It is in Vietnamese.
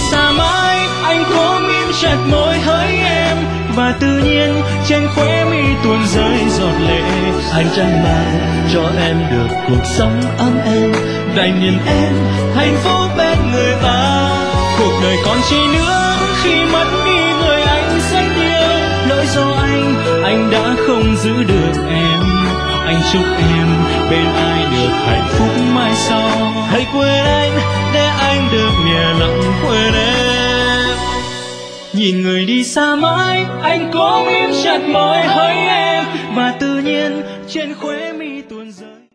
xa mãi, anh cố mím chặt môi hỡi em, và tự nhiên trên khóe mi tuôn rơi giọt lệ. Anh chẳng mang cho em được cuộc sống ấm êm, Đành nhìn em hạnh phúc bên người ta. Cuộc đời còn chi nữa khi mất đi người anh rất yêu. Lỗi do anh đã không giữ được em. Anh chúc em bên ai được hạnh phúc mai sau. hãy quên anh để anh được nhẹ lòng quên em. Nhìn người đi xa mãi, anh cố mím chặt môi hỡi em, và tự nhiên trên khóe